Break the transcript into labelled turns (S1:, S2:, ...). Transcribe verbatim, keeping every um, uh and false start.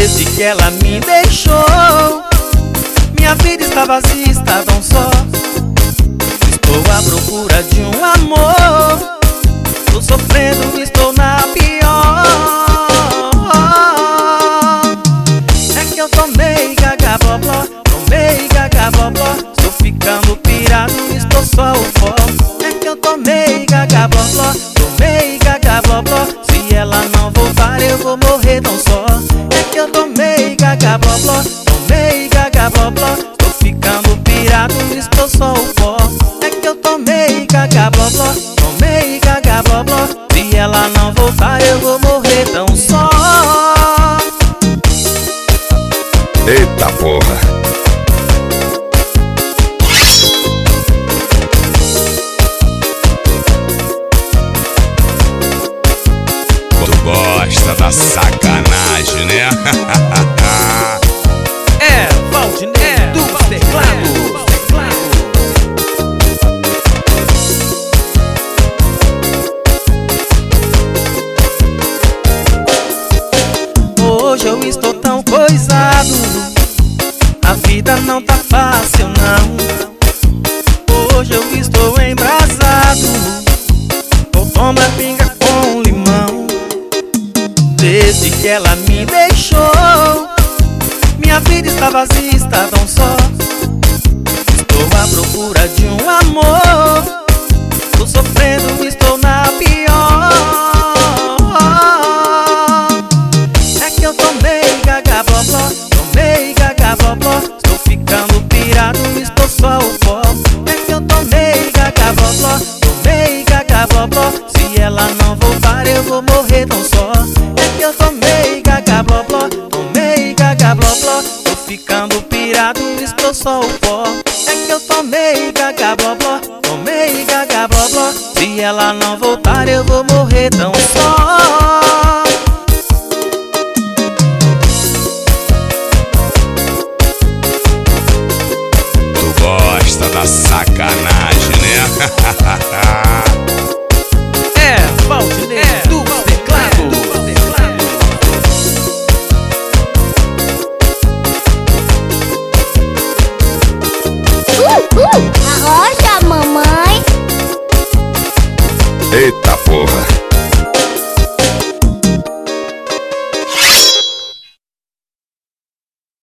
S1: Desde que ela me deixou, minha vida está vazia, está tão só. Estou à procura de um amor, tô sofrendo, estou na pior. É que eu tomei gaga bobló, tomei gaga bobló, estou ficando pirado, estou só o pó. É que eu tomei gaga bobló, tomei gaga bobló, se ela não voltar eu vou morrer tão só. É que eu tomei gaga bobló, tomei gaga bobló, tô ficando pirado, estou só o pó. É que eu tomei gaga bobló, tomei gaga bobló, se ela não voltar eu vou morrer tão só.
S2: Eita porra! Tu gosta da sacanagem, né?
S1: É, Valdinei é, dos teclados. Hoje eu estou tão coisado, a vida não tá fácil não. Hoje eu estou embrasado, vou tomar pinga com limão. Desde que ela me deixou, minha vida está vazia, está tão só. Estou à procura de um amor, tô sofrendo, estou na pior. É que eu tomei gaga bobló, tomei gaga bobló, estou ficando pirado, estou só o pó. É que eu tomei gaga bobló, tomei gaga bobló, se ela não voltar eu vou morrer tão só. É que eu tomei gaga bobló, tomei gaga bobló, tô ficando pirado, estou só o pó. É que eu tomei gaga bobló, tomei gaga bobló, se ela não voltar eu vou morrer tão só.
S2: Tu gosta da sacanagem, né?
S1: É, Valdinei é, dos teclados.
S3: Uh, uh, arrocha, mamãe.
S2: Eita porra!